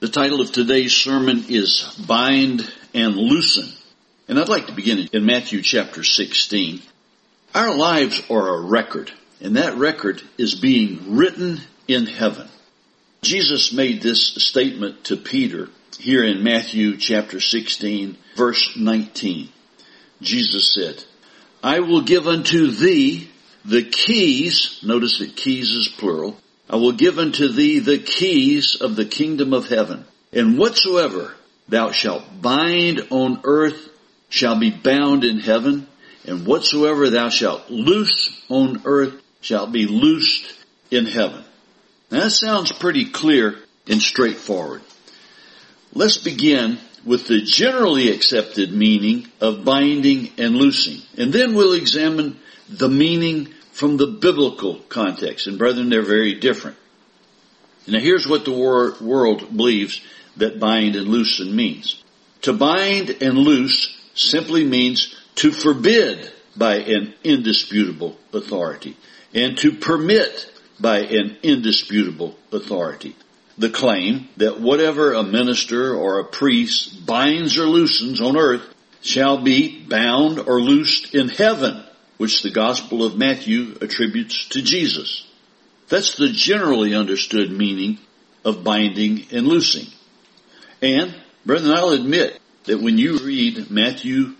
The title of today's sermon is Bind and Loosen. And I'd like to begin in Matthew chapter 16. Our lives are a record, and that record is being written in heaven. Jesus made this statement to Peter here in Matthew chapter 16, verse 19. Jesus said, I will give unto thee the keys, notice that keys is plural, I will give unto thee the keys of the kingdom of heaven. And whatsoever thou shalt bind on earth shall be bound in heaven. And whatsoever thou shalt loose on earth shall be loosed in heaven. Now that sounds pretty clear and straightforward. Let's begin with the generally accepted meaning of binding and loosing. And then we'll examine the meaning from the biblical context. And brethren, they're very different. Now here's what the world believes that bind and loosen means. To bind and loose simply means to forbid by an indisputable authority and to permit by an indisputable authority. The claim that whatever a minister or a priest binds or loosens on earth shall be bound or loosed in heaven, which the Gospel of Matthew attributes to Jesus. That's the generally understood meaning of binding and loosing. And, brethren, I'll admit that when you read Matthew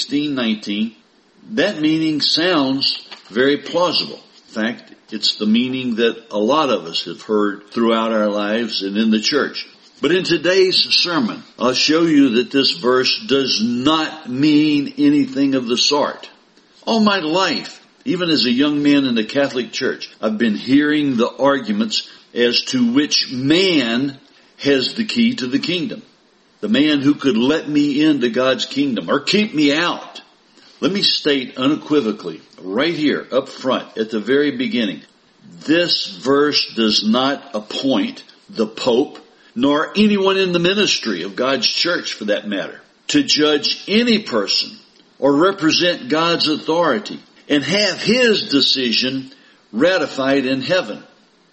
16:19, that meaning sounds very plausible. In fact, it's the meaning that a lot of us have heard throughout our lives and in the church. But in today's sermon, I'll show you that this verse does not mean anything of the sort. All my life, even as a young man in the Catholic Church, I've been hearing the arguments as to which man has the key to the kingdom. The man who could let me into God's kingdom or keep me out. Let me state unequivocally, right here up front at the very beginning, this verse does not appoint the Pope, nor anyone in the ministry of God's church for that matter, to judge any person or represent God's authority and have his decision ratified in heaven.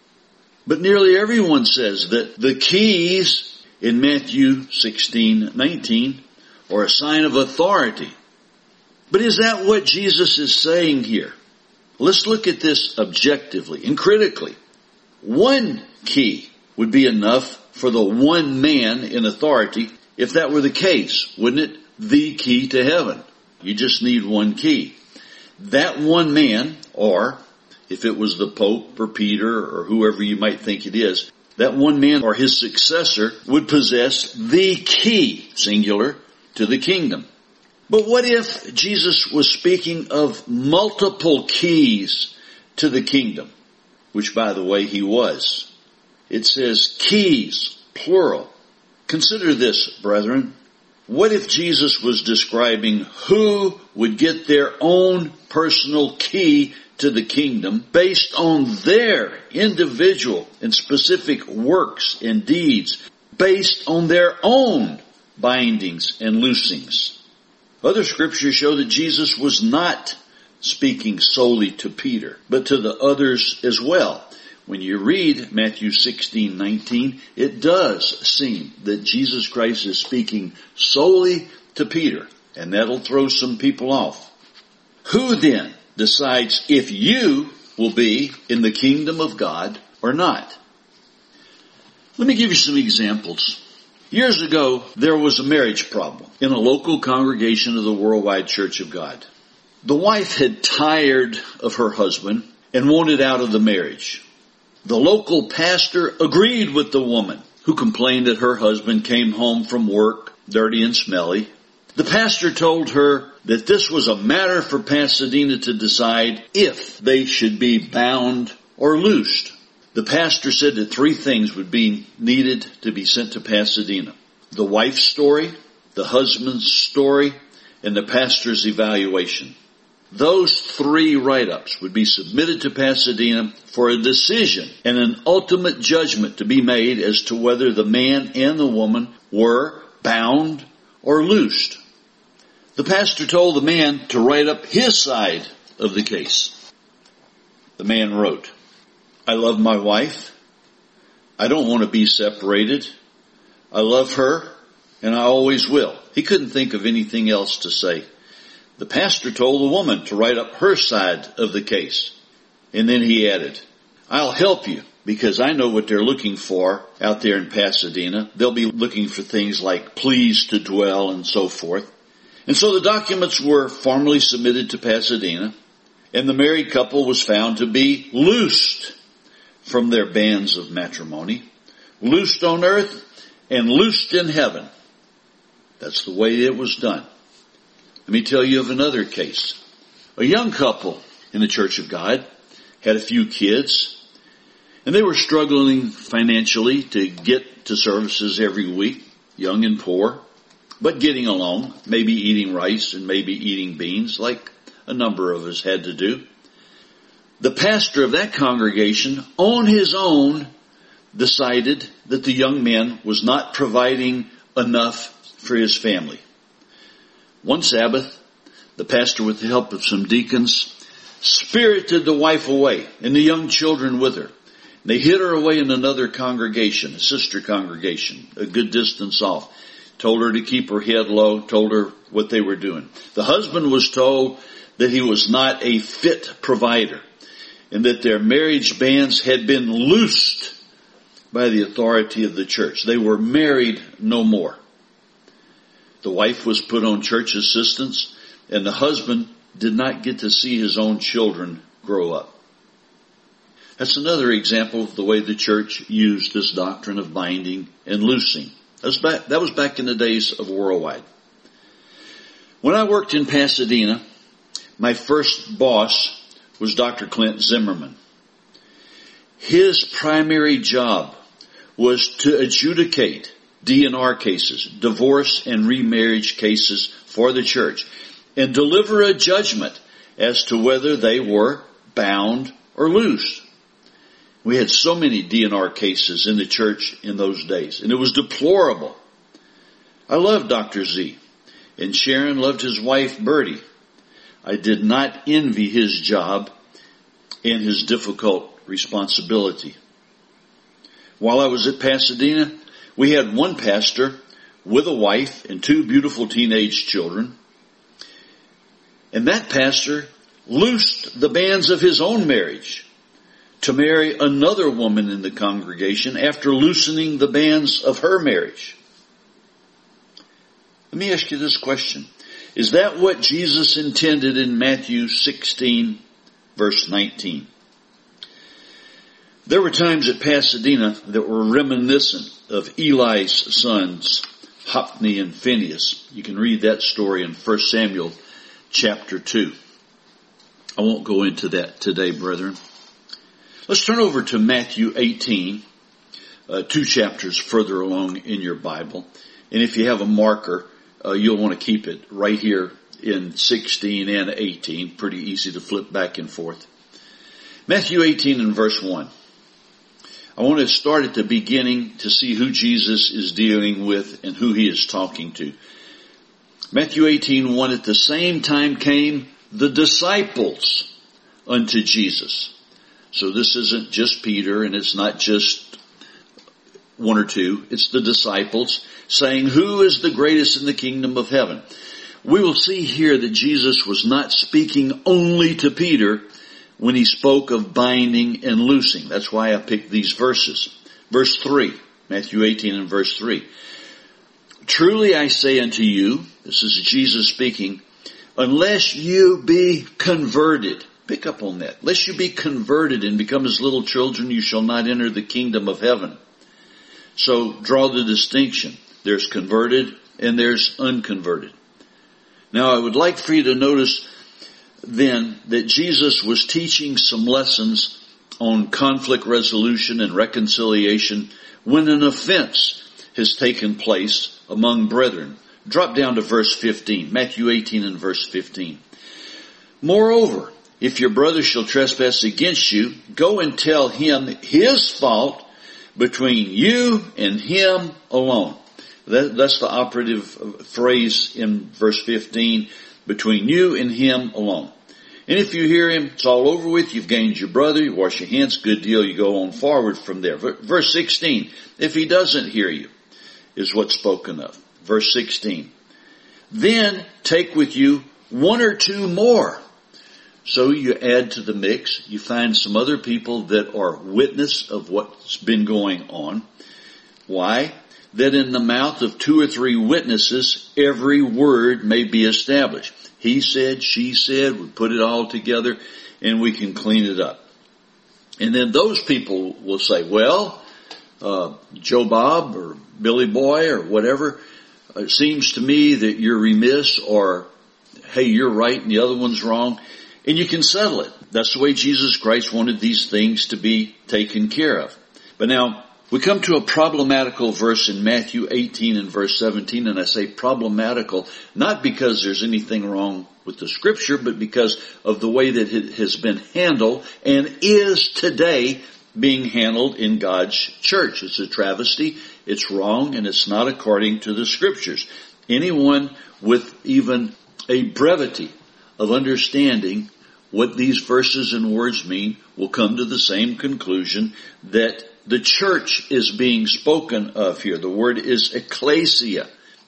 But nearly everyone says that the keys in Matthew 16:19 are a sign of authority. But is that what Jesus is saying here? Let's look at this objectively and critically. One key would be enough for the one man in authority if that were the case, wouldn't it? The key to heaven. You just need one key. That one man, or if it was the Pope or Peter or whoever you might think it is, that one man or his successor would possess the key, singular, to the kingdom. But what if Jesus was speaking of multiple keys to the kingdom? Which, by the way, he was. It says keys, plural. Consider this, brethren. What if Jesus was describing who would get their own personal key to the kingdom based on their individual and specific works and deeds, based on their own bindings and loosings? Other scriptures show that Jesus was not speaking solely to Peter, but to the others as well. When you read Matthew 16:19, it does seem that Jesus Christ is speaking solely to Peter, and that'll throw some people off. Who then decides if you will be in the kingdom of God or not? Let me give you some examples. Years ago, there was a marriage problem in a local congregation of the Worldwide Church of God. The wife had tired of her husband and wanted out of the marriage. The local pastor agreed with the woman who complained that her husband came home from work dirty and smelly. The pastor told her that this was a matter for Pasadena to decide if they should be bound or loosed. The pastor said that three things would be needed to be sent to Pasadena: the wife's story, the husband's story, and the pastor's evaluation. Those three write-ups would be submitted to Pasadena for a decision and an ultimate judgment to be made as to whether the man and the woman were bound or loosed. The pastor told the man to write up his side of the case. The man wrote, I love my wife. I don't want to be separated. I love her, and I always will. He couldn't think of anything else to say. The pastor told the woman to write up her side of the case. And then he added, I'll help you because I know what they're looking for out there in Pasadena. They'll be looking for things like please to dwell and so forth. And so the documents were formally submitted to Pasadena, and the married couple was found to be loosed from their bands of matrimony, loosed on earth and loosed in heaven. That's the way it was done. Let me tell you of another case. A young couple in the Church of God had a few kids, and they were struggling financially to get to services every week, young and poor, but getting along, maybe eating rice and maybe eating beans like a number of us had to do. The pastor of that congregation on his own decided that the young man was not providing enough for his family. One Sabbath, the pastor, with the help of some deacons, spirited the wife away and the young children with her. They hid her away in another congregation, a sister congregation, a good distance off. Told her to keep her head low, told her what they were doing. The husband was told that he was not a fit provider and that their marriage bands had been loosed by the authority of the church. They were married no more. The wife was put on church assistance, and the husband did not get to see his own children grow up. That's another example of the way the church used this doctrine of binding and loosing. That was back in the days of Worldwide. When I worked in Pasadena, my first boss was Dr. Clint Zimmerman. His primary job was to adjudicate DNR cases, divorce and remarriage cases for the church, and deliver a judgment as to whether they were bound or loosed. We had so many DNR cases in the church in those days, and it was deplorable. I loved Dr. Z, and Sharon loved his wife, Bertie. I did not envy his job and his difficult responsibility. While I was at Pasadena, we had one pastor with a wife and two beautiful teenage children, and that pastor loosed the bands of his own marriage to marry another woman in the congregation after loosening the bands of her marriage. Let me ask you this question. Is that what Jesus intended in Matthew 16, verse 19? There were times at Pasadena that were reminiscent of Eli's sons, Hophni and Phinehas. You can read that story in 1 Samuel chapter 2. I won't go into that today, brethren. Let's turn over to Matthew 18, 2 chapters further along in your Bible. And if you have a marker, you'll want to keep it right here in 16 and 18. Pretty easy to flip back and forth. Matthew 18 and verse 1. I want to start at the beginning to see who Jesus is dealing with and who he is talking to. Matthew 18:1, at the same time came the disciples unto Jesus. So this isn't just Peter, and it's not just one or two. It's the disciples saying, who is the greatest in the kingdom of heaven? We will see here that Jesus was not speaking only to Peter when he spoke of binding and loosing. That's why I picked these verses. Verse 3, Matthew 18 and verse 3. Truly I say unto you, this is Jesus speaking, unless you be converted. Pick up on that. Unless you be converted and become as little children, you shall not enter the kingdom of heaven. So draw the distinction. There's converted and there's unconverted. Now I would like for you to notice then that Jesus was teaching some lessons on conflict resolution and reconciliation when an offense has taken place among brethren. Drop down to verse 15, Matthew 18 and verse 15. Moreover, if your brother shall trespass against you, go and tell him his fault between you and him alone. That's the operative phrase in verse 15, between you and him alone. And if you hear him, it's all over with. You've gained your brother. You wash your hands. Good deal. You go on forward from there. Verse 16, if he doesn't hear you, is what's spoken of. Verse 16. Then take with you one or two more. So you add to the mix. You find some other people that are witness of what's been going on. Why? That in the mouth of two or three witnesses, every word may be established. He said, she said, we put it all together and we can clean it up. And then those people will say, well, Joe Bob or Billy Boy or whatever, it seems to me that you're remiss, or, hey, you're right and the other one's wrong. And you can settle it. That's the way Jesus Christ wanted these things to be taken care of. But now, we come to a problematical verse in Matthew 18 and verse 17, and I say problematical not because there's anything wrong with the scripture, but because of the way that it has been handled and is today being handled in God's church. It's a travesty, it's wrong, and it's not according to the scriptures. Anyone with even a brevity of understanding what these verses and words mean will come to the same conclusion that the church is being spoken of here. The word is ecclesia.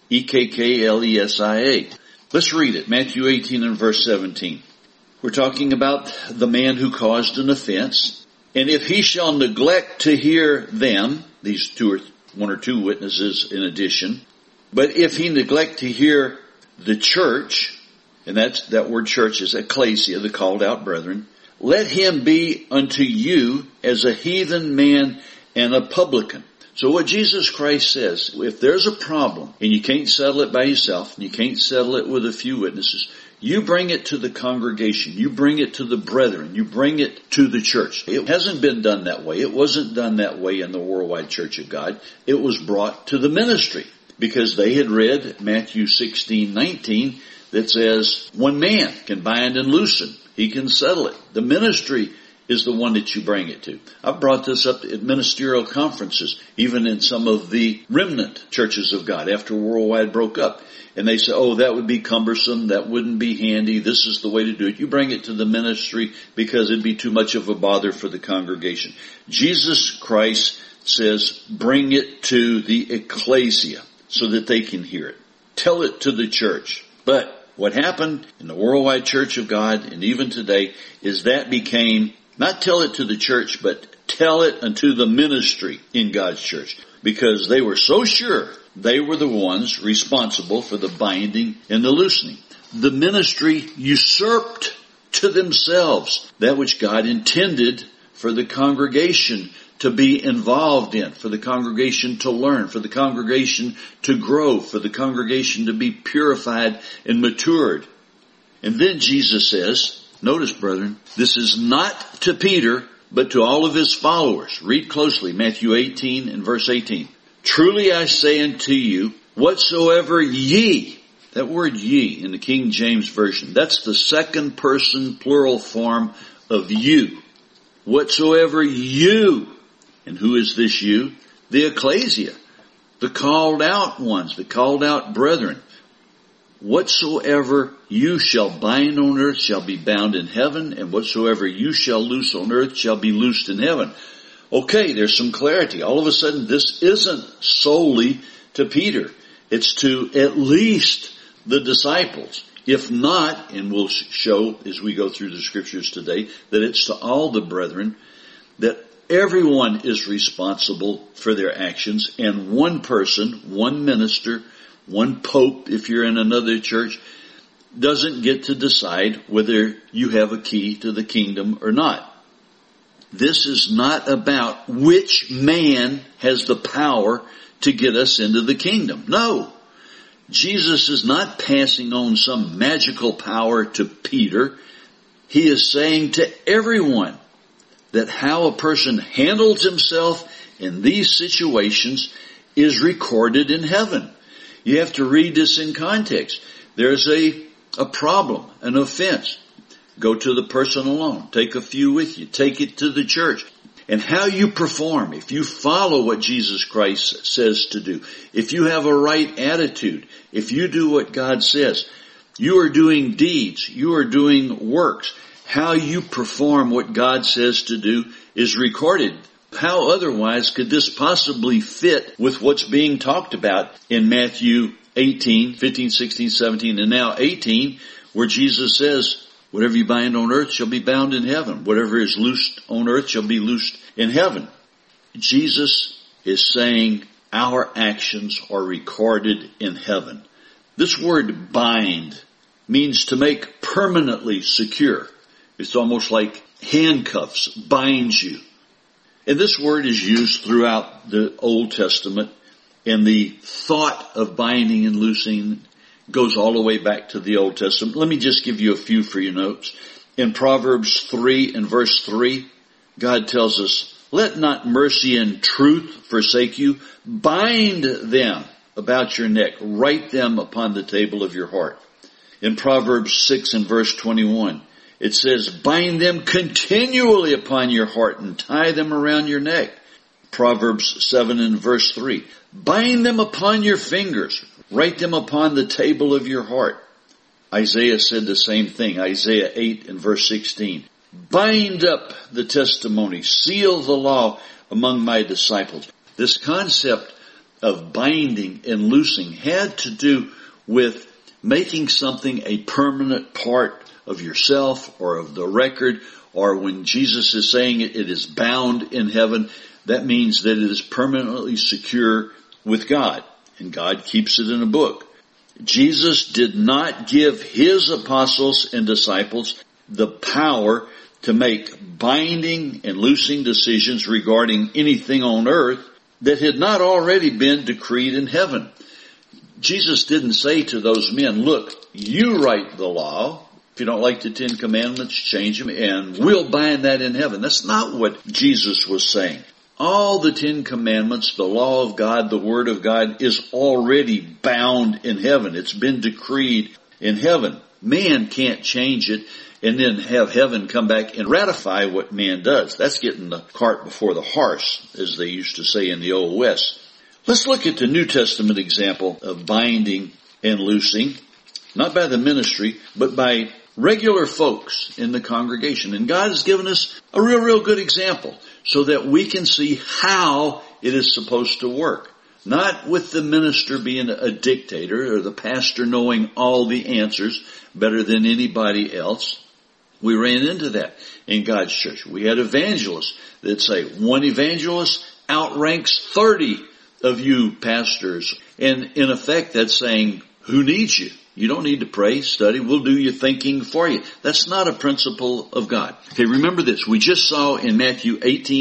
E-K-K-L-E-S-I-A. Let's read it. Matthew 18 and verse 17. We're talking about the man who caused an offense. And if he shall neglect to hear them, these one or two witnesses in addition, but if he neglect to hear the church, and that word church is ecclesia, the called out brethren, let him be unto you as a heathen man and a publican. So what Jesus Christ says, if there's a problem and you can't settle it by yourself, and you can't settle it with a few witnesses, you bring it to the congregation, you bring it to the brethren, you bring it to the church. It hasn't been done that way. It wasn't done that way in the Worldwide Church of God. It was brought to the ministry because they had read Matthew 16:19 that says one man can bind and loosen. He can settle it. The ministry is the one that you bring it to. I've brought this up at ministerial conferences, even in some of the remnant churches of God after Worldwide broke up. And they say, oh, that would be cumbersome. That wouldn't be handy. This is the way to do it. You bring it to the ministry because it'd be too much of a bother for the congregation. Jesus Christ says, bring it to the ecclesia so that they can hear it. Tell it to the church. But what happened in the Worldwide Church of God, and even today, is that became, not tell it to the church, but tell it unto the ministry in God's church. Because they were so sure they were the ones responsible for the binding and the loosening. The ministry usurped to themselves that which God intended for the congregation to be involved in, for the congregation to learn, for the congregation to grow, for the congregation to be purified and matured. And then Jesus says, notice, brethren, this is not to Peter, but to all of his followers. Read closely, Matthew 18 and verse 18. Truly I say unto you, whatsoever ye, that word ye in the King James Version, that's the second person plural form of you. Whatsoever you, and who is this you? The ecclesia, the called out ones, the called out brethren. Whatsoever you shall bind on earth shall be bound in heaven, and whatsoever you shall loose on earth shall be loosed in heaven. Okay, there's some clarity. All of a sudden, this isn't solely to Peter. It's to at least the disciples. If not, and we'll show as we go through the scriptures today, that it's to all the brethren, that everyone is responsible for their actions, and one person, one minister, one pope, if you're in another church, doesn't get to decide whether you have a key to the kingdom or not. This is not about which man has the power to get us into the kingdom. No. Jesus is not passing on some magical power to Peter. He is saying to everyone that how a person handles himself in these situations is recorded in heaven. You have to read this in context. There's a problem, an offense. Go to the person alone. Take a few with you. Take it to the church. And how you perform, if you follow what Jesus Christ says to do, if you have a right attitude, if you do what God says, you are doing deeds, you are doing works. How you perform what God says to do is recorded. How otherwise could this possibly fit with what's being talked about in Matthew 18, 15, 16, 17, and now 18, where Jesus says, whatever you bind on earth shall be bound in heaven. Whatever is loosed on earth shall be loosed in heaven. Jesus is saying our actions are recorded in heaven. This word bind means to make permanently secure. It's almost like handcuffs binds you. And this word is used throughout the Old Testament, and the thought of binding and loosing goes all the way back to the Old Testament. Let me just give you a few for your notes. In Proverbs 3 and verse 3, God tells us, let not mercy and truth forsake you. Bind them about your neck. Write them upon the table of your heart. In Proverbs 6 and verse 21, it says, bind them continually upon your heart and tie them around your neck. Proverbs 7 and verse 3, bind them upon your fingers. Write them upon the table of your heart. Isaiah said the same thing. Isaiah 8 and verse 16, bind up the testimony, seal the law among my disciples. This concept of binding and loosing had to do with making something a permanent part of yourself or of the record, or when Jesus is saying it is bound in heaven, that means that it is permanently secure with God, and God keeps it in a book. Jesus did not give his apostles and disciples the power to make binding and loosing decisions regarding anything on earth that had not already been decreed in heaven. Jesus didn't say to those men, look, you write the law. If you don't like the 10 Commandments, change them, and we'll bind that in heaven. That's not what Jesus was saying. All the 10 Commandments, the law of God, the Word of God, is already bound in heaven. It's been decreed in heaven. Man can't change it and then have heaven come back and ratify what man does. That's getting the cart before the horse, as they used to say in the Old West. Let's look at the New Testament example of binding and loosing, not by the ministry, but by regular folks in the congregation. And God has given us a real good example so that we can see how it is supposed to work. Not with the minister being a dictator or the pastor knowing all the answers better than anybody else. We ran into that in God's church. We had evangelists that say one evangelist outranks 30 of you pastors. And in effect, that's saying, who needs you? You don't need to pray, study. We'll do your thinking for you. That's not a principle of God. Okay, remember this. We just saw in Matthew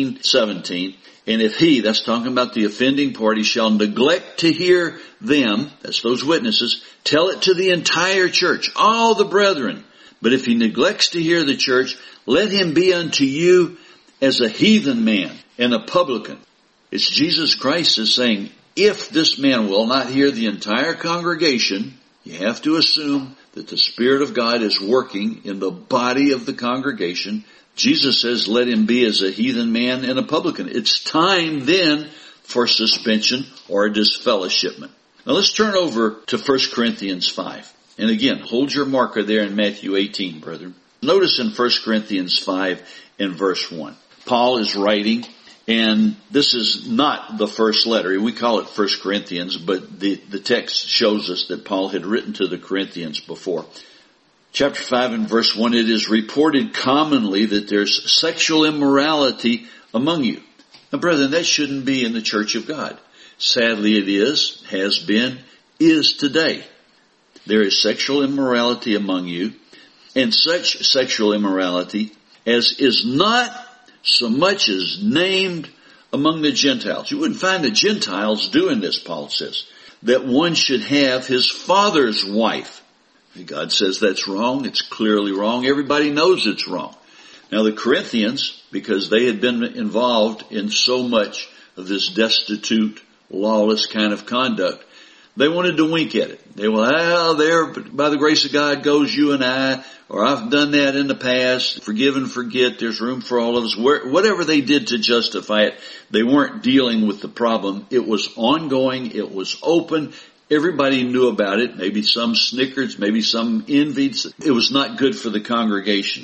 18:17, and if he, that's talking about the offending party, shall neglect to hear them, that's those witnesses, tell it to the entire church, all the brethren. But if he neglects to hear the church, let him be unto you as a heathen man and a publican. It's Jesus Christ is saying, if this man will not hear the entire congregation, you have to assume that the Spirit of God is working in the body of the congregation. Jesus says, let him be as a heathen man and a publican. It's time then for suspension or disfellowshipment. Now let's turn over to 1 Corinthians 5. And again, hold your marker there in Matthew 18, brethren. Notice in 1 Corinthians 5 and verse 1. Paul is writing, and this is not the first letter. We call it 1 Corinthians, but the text shows us that Paul had written to the Corinthians before. Chapter 5 and verse 1, it is reported commonly that there's sexual immorality among you. Now, brethren, that shouldn't be in the church of God. Sadly, it is, has been, is today. There is sexual immorality among you, and such sexual immorality as is not so much as named among the Gentiles. You wouldn't find the Gentiles doing this, Paul says, that one should have his father's wife. And God says that's wrong. It's clearly wrong. Everybody knows it's wrong. Now the Corinthians, because they had been involved in so much of this destitute, lawless kind of conduct, they wanted to wink at it. They were, there, by the grace of God goes you and I, or I've done that in the past, forgive and forget, there's room for all of us. Whatever they did to justify it, they weren't dealing with the problem. It was ongoing, it was open, everybody knew about it, maybe some snickered, maybe some envied. It was not good for the congregation.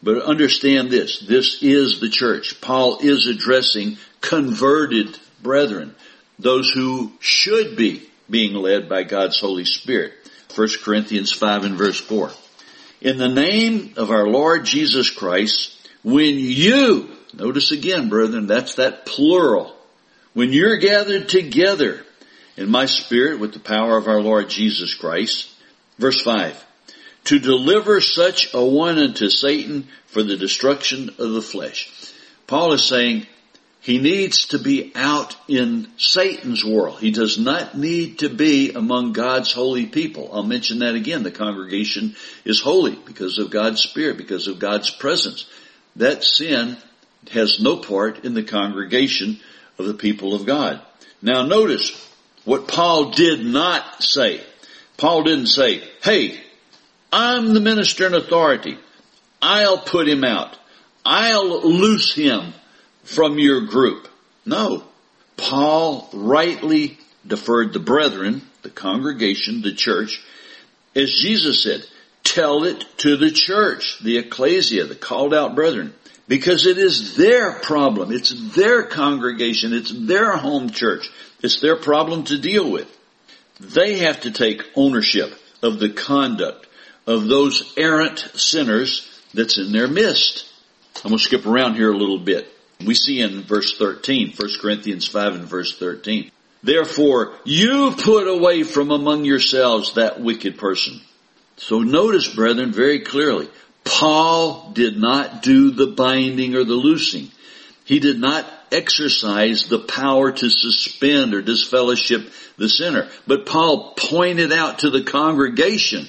But understand this. This is the church. Paul is addressing converted brethren, those who should be being led by God's Holy Spirit. 1 Corinthians 5 and verse 4. In the name of our Lord Jesus Christ, when you, notice again, brethren, that's that plural. When you're gathered together in my spirit with the power of our Lord Jesus Christ. Verse 5. To deliver such a one unto Satan for the destruction of the flesh. Paul is saying he needs to be out in Satan's world. He does not need to be among God's holy people. I'll mention that again. The congregation is holy because of God's Spirit, because of God's presence. That sin has no part in the congregation of the people of God. Now notice what Paul did not say. Paul didn't say, hey, I'm the minister in authority. I'll put him out. I'll loose him from your group. No. Paul rightly deferred the brethren, the congregation, the church, as Jesus said, tell it to the church, the ecclesia, the called out brethren, because it is their problem. It's their congregation. It's their home church. It's their problem to deal with. They have to take ownership of the conduct of those errant sinners that's in their midst. I'm going to skip around here a little bit. We see in verse 13, 1 Corinthians 5 and verse 13. Therefore, you put away from among yourselves that wicked person. So notice, brethren, very clearly, Paul did not do the binding or the loosing. He did not exercise the power to suspend or disfellowship the sinner. But Paul pointed out to the congregation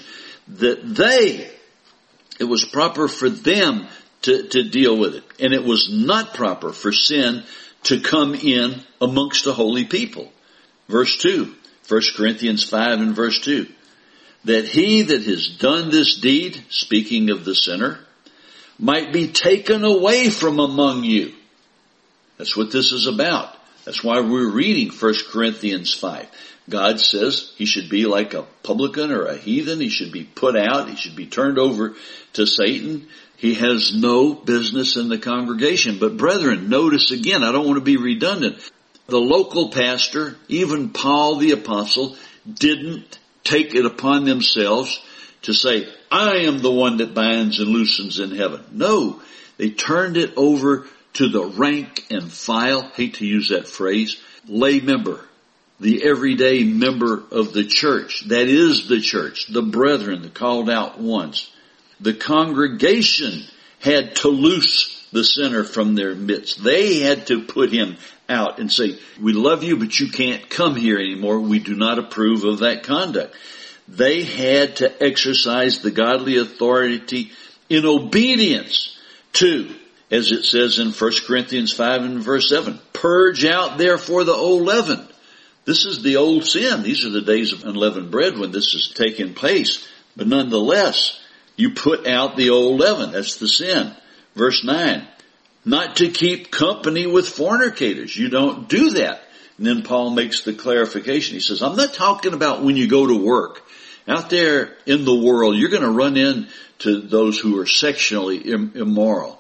that it was proper for them to deal with it. And it was not proper for sin to come in amongst the holy people. Verse 2, 1 Corinthians 5 and verse 2. That he that has done this deed, speaking of the sinner, might be taken away from among you. That's what this is about. That's why we're reading 1 Corinthians 5. God says he should be like a publican or a heathen. He should be put out. He should be turned over to Satan. He has no business in the congregation. But brethren, notice again, I don't want to be redundant. The local pastor, even Paul the apostle, didn't take it upon themselves to say, I am the one that binds and loosens in heaven. No, they turned it over to the rank and file, hate to use that phrase, lay member, the everyday member of the church. That is the church, the brethren, the called out ones. The congregation had to loose the sinner from their midst. They had to put him out and say, we love you, but you can't come here anymore. We do not approve of that conduct. They had to exercise the godly authority in obedience to, as it says in 1 Corinthians 5 and verse 7, purge out therefore the old leaven. This is the old sin. These are the days of unleavened bread when this is taking place. But nonetheless, you put out the old leaven. That's the sin. Verse 9, not to keep company with fornicators. You don't do that. And then Paul makes the clarification. He says, I'm not talking about when you go to work. Out there in the world, you're going to run into those who are sexually immoral.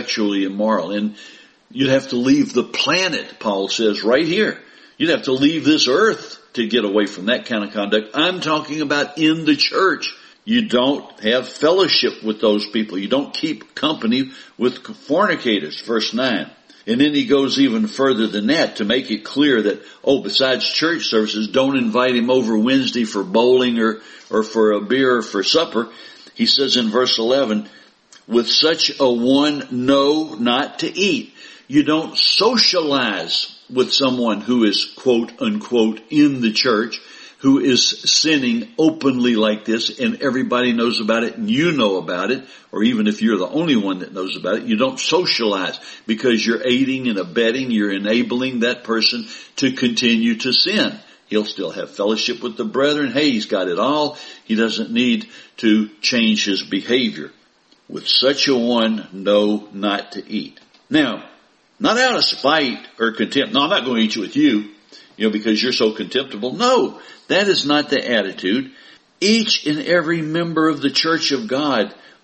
And you'd have to leave the planet, Paul says right here. You'd have to leave this earth to get away from that kind of conduct. I'm talking about in the church. You don't have fellowship with those people. You don't keep company with fornicators, verse 9. And then he goes even further than that to make it clear that, besides church services, don't invite him over Wednesday for bowling or for a beer or for supper. He says in verse 11, with such a one, know not to eat. You don't socialize with someone who is, quote unquote, in the church, who is sinning openly like this, and everybody knows about it, and you know about it, or even if you're the only one that knows about it, you don't socialize because you're aiding and abetting, you're enabling that person to continue to sin. He'll still have fellowship with the brethren. Hey, he's got it all. He doesn't need to change his behavior. With such a one, know not to eat. Now, not out of spite or contempt. No, I'm not going to eat with you, because you're so contemptible. No, that is not the attitude. Each and every member of the church of God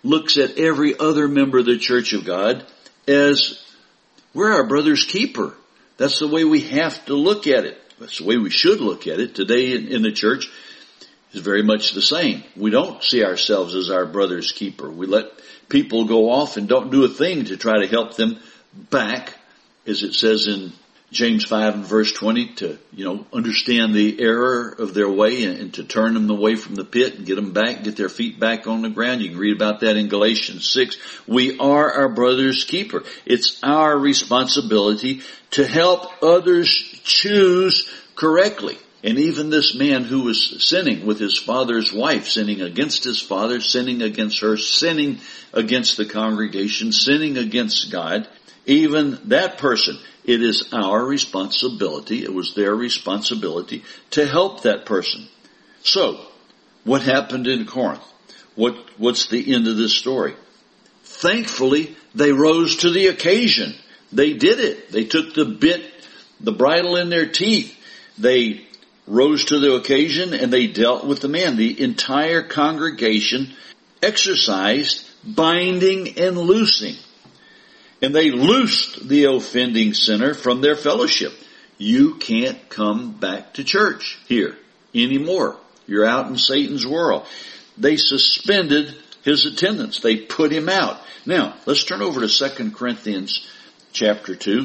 looks at every other member of the church of God as we're our brother's keeper. That's the way we have to look at it. That's the way we should look at it. Today in the church is very much the same. We don't see ourselves as our brother's keeper. We let people go off and don't do a thing to try to help them back, as it says in James 5 and verse 20, to, understand the error of their way and to turn them away from the pit and get them back, get their feet back on the ground. You can read about that in Galatians 6. We are our brother's keeper. It's our responsibility to help others choose correctly. And even this man who was sinning with his father's wife, sinning against his father, sinning against her, sinning against the congregation, sinning against God, even that person, it is our responsibility, it was their responsibility to help that person. So, what happened in Corinth? What's the end of this story? Thankfully, they rose to the occasion. They did it. They took the bridle in their teeth. They rose to the occasion and they dealt with the man. The entire congregation exercised binding and loosing. And they loosed the offending sinner from their fellowship. You can't come back to church here anymore. You're out in Satan's world. They suspended his attendance. They put him out. Now, let's turn over to 2 Corinthians chapter 2.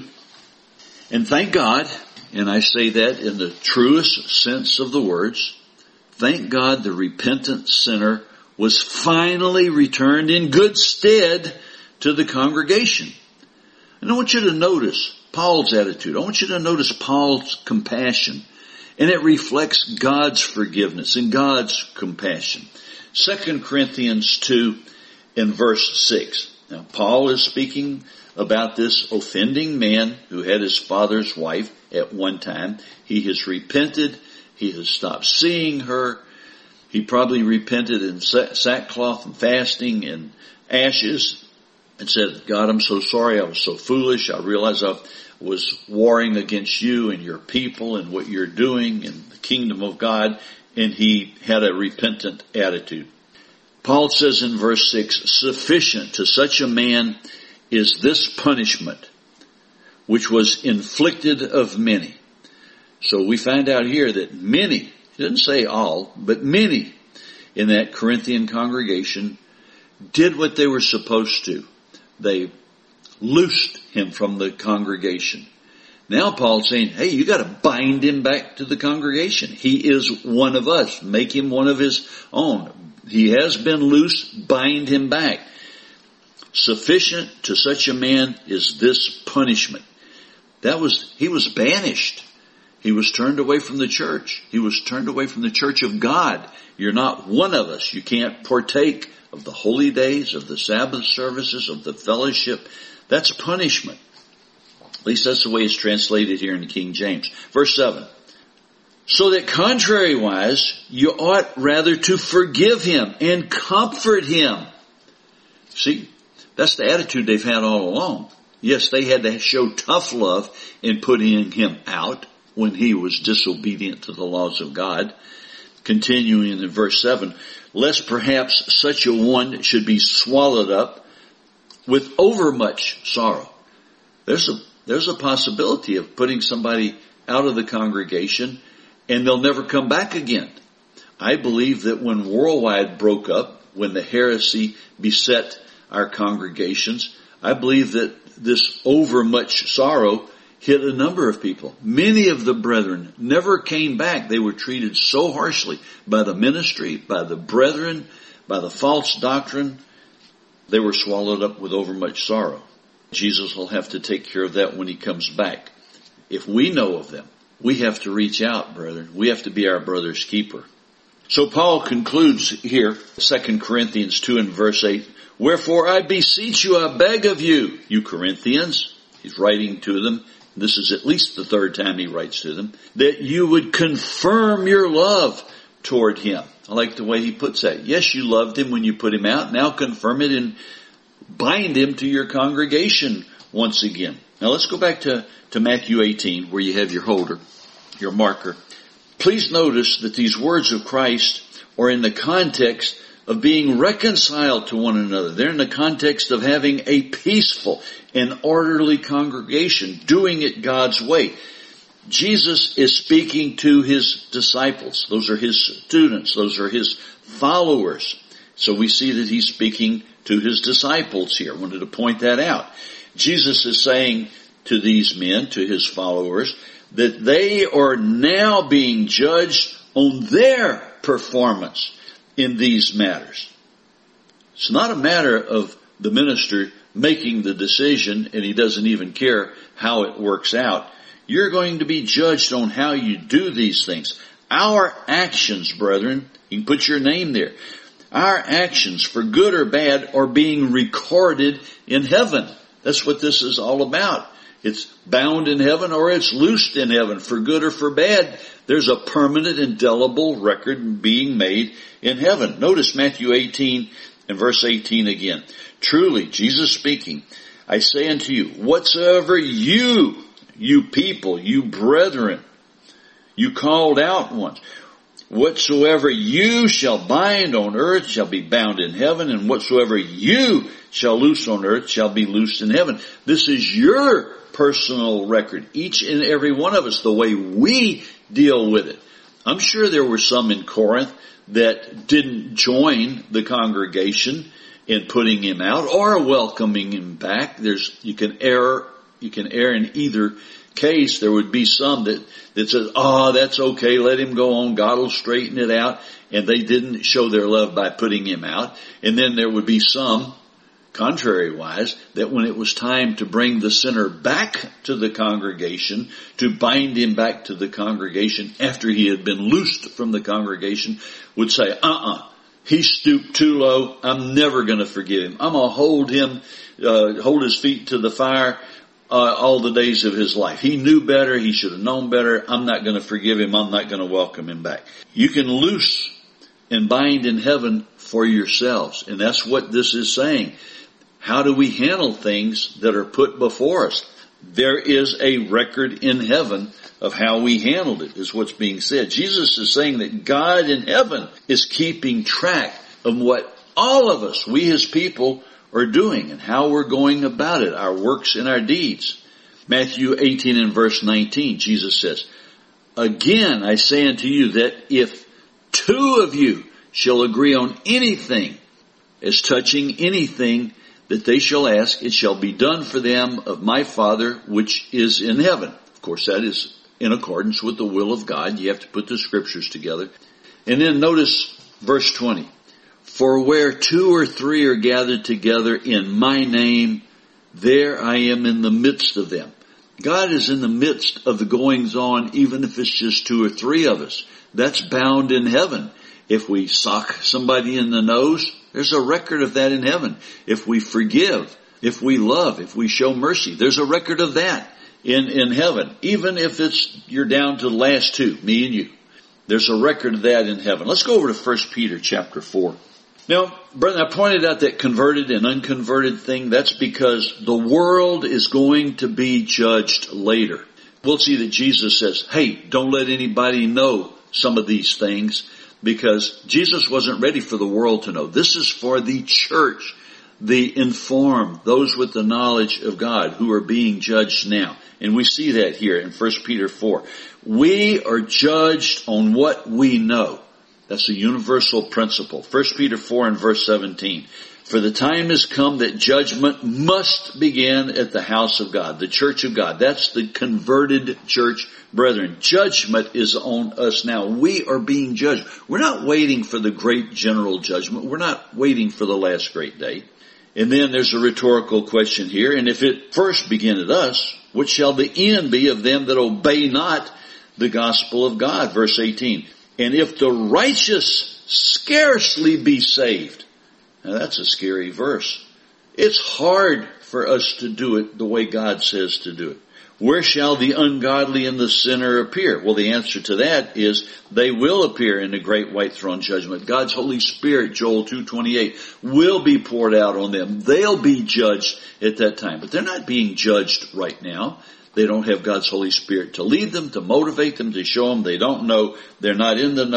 And thank God, and I say that in the truest sense of the words, thank God the repentant sinner was finally returned in good stead to the congregation. And I want you to notice Paul's attitude. I want you to notice Paul's compassion. And it reflects God's forgiveness and God's compassion. 2 Corinthians 2 and verse 6. Now, Paul is speaking about this offending man who had his father's wife at one time. He has repented. He has stopped seeing her. He probably repented in sackcloth and fasting and ashes and said, God, I'm so sorry. I was so foolish. I realized I was warring against you and your people and what you're doing in the kingdom of God. And he had a repentant attitude. Paul says in verse 6, sufficient to such a man is this punishment, which was inflicted of many. So we find out here that many, he didn't say all, but many in that Corinthian congregation did what they were supposed to. They loosed him from the congregation. Now Paul's saying, hey, you got to bind him back to the congregation. He is one of us. Make him one of his own. He has been loosed. Bind him back. Sufficient to such a man is this punishment. He was banished. He was turned away from the church. He was turned away from the church of God. You're not one of us. You can't partake of the holy days, of the Sabbath services, of the fellowship. That's punishment. At least that's the way it's translated here in the King James. Verse 7. So that contrariwise, you ought rather to forgive him and comfort him. See, that's the attitude they've had all along. Yes, they had to show tough love in putting him out when he was disobedient to the laws of God. Continuing in verse 7, lest perhaps such a one should be swallowed up with overmuch sorrow. There's a possibility of putting somebody out of the congregation and they'll never come back again. I believe that when Worldwide broke up, when the heresy beset our congregations, I believe that this overmuch sorrow hit a number of people. Many of the brethren never came back. They were treated so harshly by the ministry, by the brethren, by the false doctrine. They were swallowed up with overmuch sorrow. Jesus will have to take care of that when he comes back. If we know of them, we have to reach out, brethren. We have to be our brother's keeper. So Paul concludes here, 2 Corinthians 2 and verse 8, wherefore I beseech you, I beg of you, you Corinthians, he's writing to them, this is at least the third time he writes to them, that you would confirm your love toward him. I like the way he puts that. Yes, you loved him when you put him out. Now confirm it and bind him to your congregation once again. Now let's go back to Matthew 18, where you have your holder, your marker. Please notice that these words of Christ are in the context of being reconciled to one another. They're in the context of having a peaceful and orderly congregation, doing it God's way. Jesus is speaking to his disciples. Those are his students. Those are his followers. So we see that he's speaking to his disciples here. I wanted to point that out. Jesus is saying to these men, to his followers, that they are now being judged on their performance in these matters. It's not a matter of the minister making the decision and he doesn't even care how it works out. You're going to be judged on how you do these things. Our actions, brethren, you can put your name there. Our actions, for good or bad, are being recorded in heaven. That's what this is all about. It's bound in heaven or it's loosed in heaven. For good or for bad, there's a permanent, indelible record being made in heaven. Notice Matthew 18 and verse 18 again. Truly, Jesus speaking, I say unto you, whatsoever you people, you brethren, you called out ones, whatsoever you shall bind on earth shall be bound in heaven, and whatsoever you shall loose on earth shall be loosed in heaven. This is your personal record, each and every one of us, the way we deal with it. I'm sure there were some in Corinth that didn't join the congregation in putting him out or welcoming him back. You can err in either case. There would be some that says, that's okay, let him go on, God will straighten it out, and they didn't show their love by putting him out. And then there would be some, contrary-wise, that when it was time to bring the sinner back to the congregation, to bind him back to the congregation after he had been loosed from the congregation, would say, he stooped too low, I'm never going to forgive him. I'm going to hold his feet to the fire all the days of his life. He knew better, he should have known better, I'm not going to forgive him, I'm not going to welcome him back. You can loose and bind in heaven for yourselves, and that's what this is saying. How do we handle things that are put before us? There is a record in heaven of how we handled it, is what's being said. Jesus is saying that God in heaven is keeping track of what all of us, we his people, are doing and how we're going about it, our works and our deeds. Matthew 18 and verse 19, Jesus says, again I say unto you that if two of you shall agree on anything as touching anything that they shall ask, it shall be done for them of my Father which is in heaven. Of course, that is in accordance with the will of God. You have to put the scriptures together. And then notice verse 20. For where two or three are gathered together in my name, there I am in the midst of them. God is in the midst of the goings on, even if it's just two or three of us. That's bound in heaven. If we sock somebody in the nose, there's a record of that in heaven. If we forgive, if we love, if we show mercy, there's a record of that in heaven. Even if you're down to the last two, me and you. There's a record of that in heaven. Let's go over to 1 Peter chapter 4. Now, brethren, I pointed out that converted and unconverted thing. That's because the world is going to be judged later. We'll see that Jesus says, hey, don't let anybody know some of these things, because Jesus wasn't ready for the world to know. This is for the church, the informed, those with the knowledge of God who are being judged now. And we see that here in 1 Peter 4. We are judged on what we know. That's a universal principle. 1 Peter 4 and verse 17. For the time has come that judgment must begin at the house of God, the church of God. That's the converted church, brethren. Judgment is on us now. We are being judged. We're not waiting for the great general judgment. We're not waiting for the last great day. And then there's a rhetorical question here. And if it first begin at us, what shall the end be of them that obey not the gospel of God? Verse 18. And if the righteous scarcely be saved. Now that's a scary verse. It's hard for us to do it the way God says to do it. Where shall the ungodly and the sinner appear? Well, the answer to that is they will appear in the great white throne judgment. God's Holy Spirit, Joel 2:28, will be poured out on them. They'll be judged at that time. But they're not being judged right now. They don't have God's Holy Spirit to lead them, to motivate them, to show them they don't know. They're not in the know.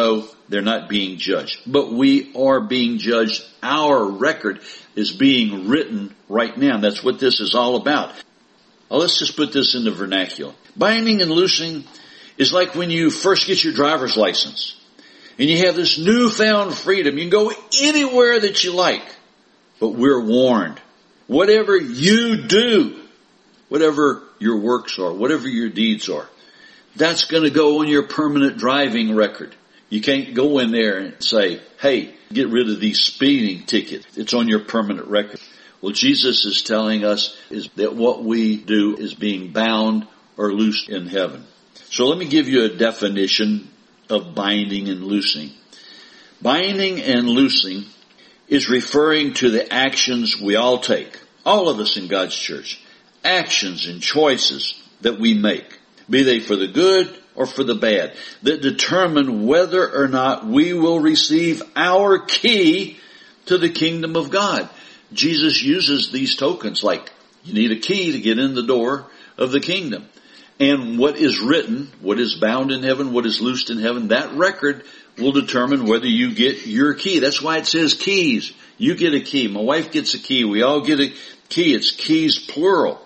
They're not being judged. But we are being judged. Our record is being written right now. And that's what this is all about. Well, let's just put this into vernacular. Binding and loosing is like when you first get your driver's license. And you have this newfound freedom. You can go anywhere that you like. But we're warned. Whatever you do, whatever your works are, whatever your deeds are, that's going to go on your permanent driving record. You can't go in there and say, hey, get rid of these speeding tickets. It's on your permanent record. Well, Jesus is telling us is that what we do is being bound or loosed in heaven. So let me give you a definition of binding and loosing. Binding and loosing is referring to the actions we all take, all of us in God's church, actions and choices that we make, be they for the good or for the bad, that determine whether or not we will receive our key to the kingdom of God. Jesus uses these tokens like you need a key to get in the door of the kingdom. And what is written, what is bound in heaven, what is loosed in heaven, that record will determine whether you get your key. That's why it says keys. You get a key. My wife gets a key. We all get a key. It's keys plural.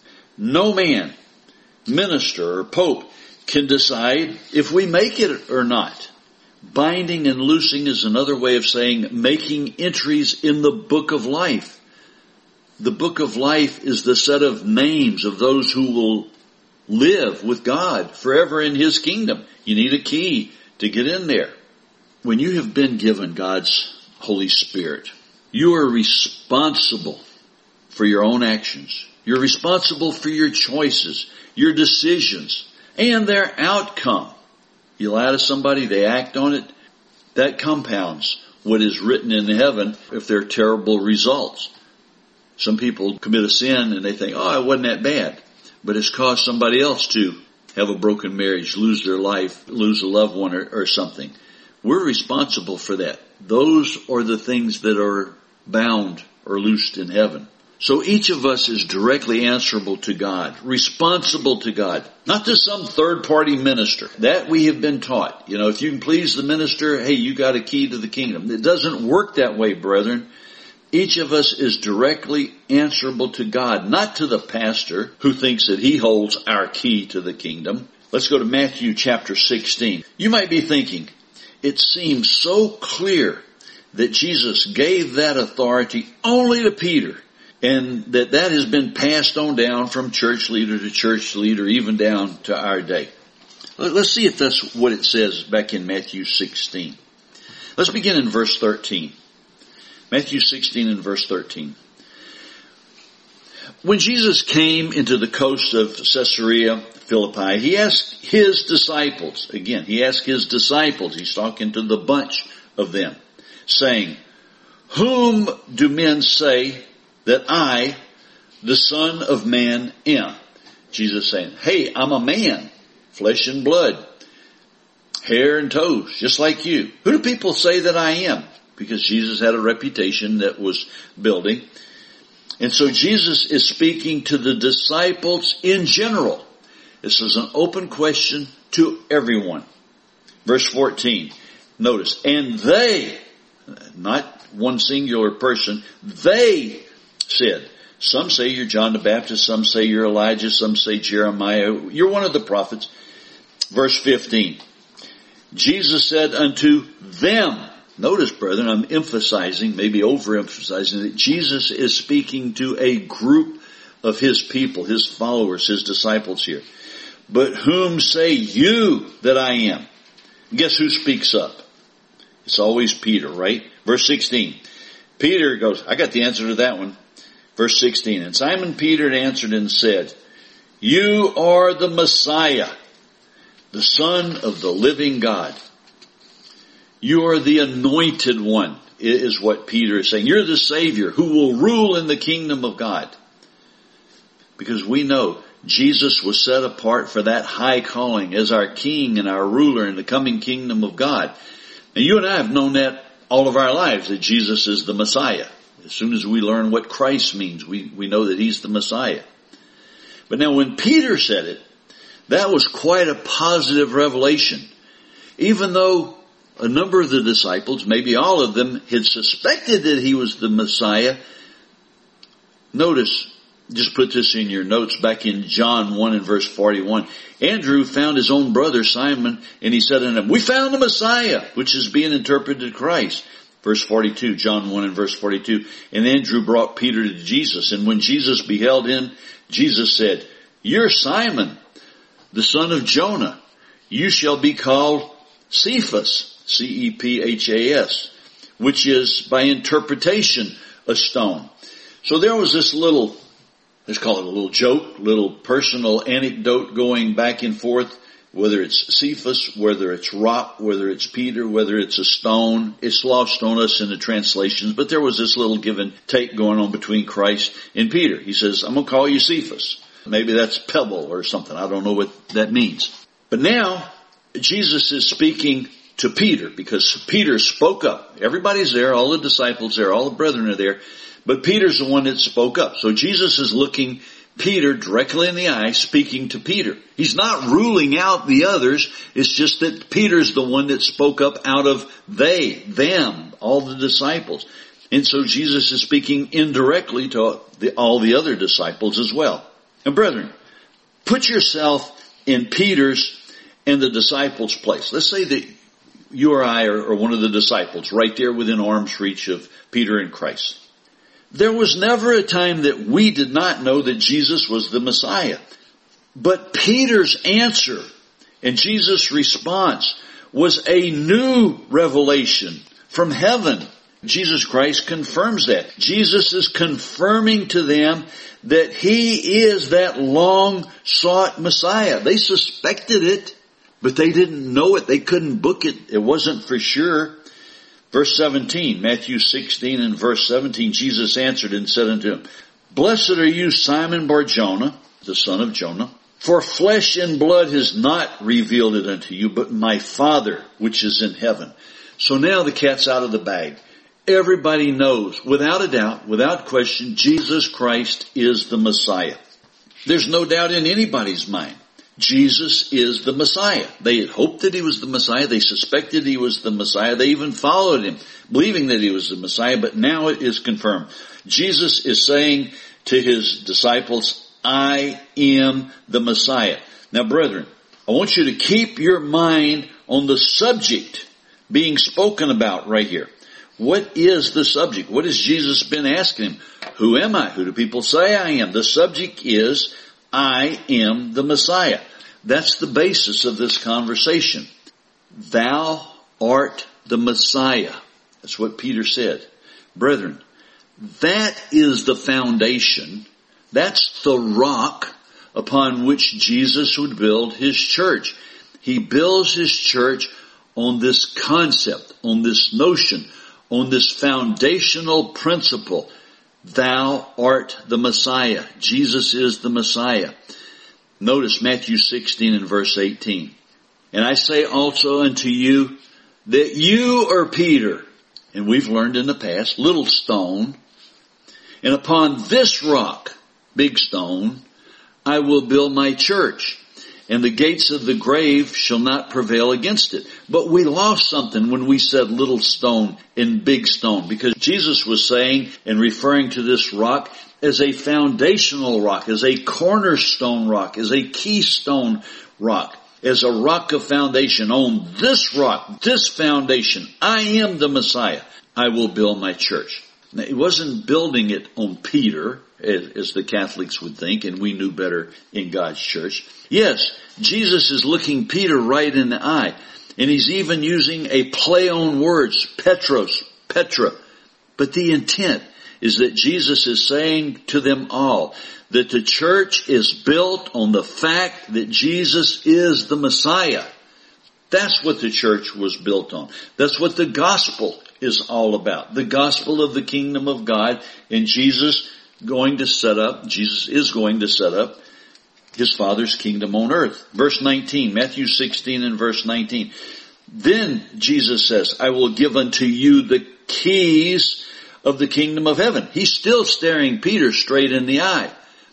No man, minister, or pope can decide if we make it or not. Binding and loosing is another way of saying making entries in the book of life. The book of life is the set of names of those who will live with God forever in His kingdom. You need a key to get in there. When you have been given God's Holy Spirit, you are responsible for your own actions. You're responsible for your choices, your decisions, and their outcome. You lie to somebody, they act on it. That compounds what is written in heaven if there are terrible results. Some people commit a sin and they think, oh, it wasn't that bad. But it's caused somebody else to have a broken marriage, lose their life, lose a loved one or something. We're responsible for that. Those are the things that are bound or loosed in heaven. So each of us is directly answerable to God, responsible to God, not to some third-party minister. That we have been taught. You know, if you can please the minister, hey, you got a key to the kingdom. It doesn't work that way, brethren. Each of us is directly answerable to God, not to the pastor who thinks that he holds our key to the kingdom. Let's go to Matthew chapter 16. You might be thinking, it seems so clear that Jesus gave that authority only to Peter, and that has been passed on down from church leader to church leader, even down to our day. Let's see if that's what it says back in Matthew 16. Let's begin in verse 13. Matthew 16 and verse 13. When Jesus came into the coast of Caesarea Philippi, he asked his disciples, again, he's talking to the bunch of them, saying, whom do men say that I, the Son of Man, am? Jesus saying, hey, I'm a man, flesh and blood, hair and toes, just like you. Who do people say that I am? Because Jesus had a reputation that was building. And so Jesus is speaking to the disciples in general. This is an open question to everyone. Verse 14, notice, and they, not one singular person, they said, some say you're John the Baptist, some say you're Elijah, some say Jeremiah, you're one of the prophets. Verse 15, Jesus said unto them, notice, brethren, I'm emphasizing, maybe overemphasizing, that Jesus is speaking to a group of His people, His followers, His disciples here. But whom say you that I am? Guess who speaks up? It's always Peter, right? Verse 16. Peter goes, I got the answer to that one. Verse 16. And Simon Peter answered and said, you are the Messiah, the Son of the living God. You are the anointed one, is what Peter is saying. You're the Savior who will rule in the kingdom of God. Because we know Jesus was set apart for that high calling as our King and our ruler in the coming kingdom of God. And you and I have known that all of our lives, that Jesus is the Messiah. As soon as we learn what Christ means, we know that He's the Messiah. But now when Peter said it, that was quite a positive revelation. Even though a number of the disciples, maybe all of them, had suspected that he was the Messiah. Notice, just put this in your notes, back in John 1 and verse 41. Andrew found his own brother Simon, and he said unto him, we found the Messiah, which is being interpreted Christ. Verse 42, John 1 and verse 42. And Andrew brought Peter to Jesus, and when Jesus beheld him, Jesus said, you're Simon, the son of Jonah. You shall be called Cephas, C-E-P-H-A-S, which is by interpretation a stone. So there was this little, let's call it a little joke, little personal anecdote going back and forth, whether it's Cephas, whether it's rock, whether it's Peter, whether it's a stone. It's lost on us in the translations, but there was this little give and take going on between Christ and Peter. He says, I'm going to call you Cephas. Maybe that's pebble or something. I don't know what that means. But now, Jesus is speaking to Peter because Peter spoke up. Everybody's there, all the disciples there, all the brethren are there, but Peter's the one that spoke up. So Jesus is looking Peter directly in the eye, speaking to Peter. He's not ruling out the others. It's just that Peter's the one that spoke up out of them, all the disciples. And so Jesus is speaking indirectly to all the other disciples as well. And brethren, put yourself in Peter's and the disciples' place. Let's say that you or I are one of the disciples right there within arm's reach of Peter and Christ. There was never a time that we did not know that Jesus was the Messiah. But Peter's answer and Jesus' response was a new revelation from heaven. Jesus Christ confirms that. Jesus is confirming to them that he is that long-sought Messiah. They suspected it, but they didn't know it. They couldn't book it. It wasn't for sure. Verse 17, Matthew 16 and verse 17, Jesus answered and said unto him, blessed are you, Simon Bar-Jonah, the son of Jonah, for flesh and blood has not revealed it unto you, but my Father which is in heaven. So now the cat's out of the bag. Everybody knows, without a doubt, without question, Jesus Christ is the Messiah. There's no doubt in anybody's mind. Jesus is the Messiah. They had hoped that he was the Messiah. They suspected he was the Messiah. They even followed him, believing that he was the Messiah, but now it is confirmed. Jesus is saying to his disciples, I am the Messiah. Now, brethren, I want you to keep your mind on the subject being spoken about right here. What is the subject? What has Jesus been asking him? Who am I? Who do people say I am? The subject is, I am the Messiah. That's the basis of this conversation. Thou art the Messiah. That's what Peter said. Brethren, that is the foundation. That's the rock upon which Jesus would build his church. He builds his church on this concept, on this notion, on this foundational principle. Thou art the Messiah. Jesus is the Messiah. Notice Matthew 16 and verse 18. And I say also unto you that you are Peter. And we've learned in the past, little stone. And upon this rock, big stone, I will build my church. And the gates of the grave shall not prevail against it. But we lost something when we said little stone and big stone, because Jesus was saying and referring to this rock as a foundational rock, as a cornerstone rock, as a keystone rock, as a rock of foundation. On this rock, this foundation, I am the Messiah. I will build my church. Now, he wasn't building it on Peter, as the Catholics would think, and we knew better in God's church. Yes, Jesus is looking Peter right in the eye, and he's even using a play on words, Petros, Petra. But the intent is that Jesus is saying to them all that the church is built on the fact that Jesus is the Messiah. That's what the church was built on. That's what the gospel is all about. The gospel of the kingdom of God, and Jesus is going to set up his Father's kingdom on earth. Verse 19, Matthew 16 and verse 19. Then Jesus says, I will give unto you the keys of the kingdom of heaven. He's still staring Peter straight in the eye.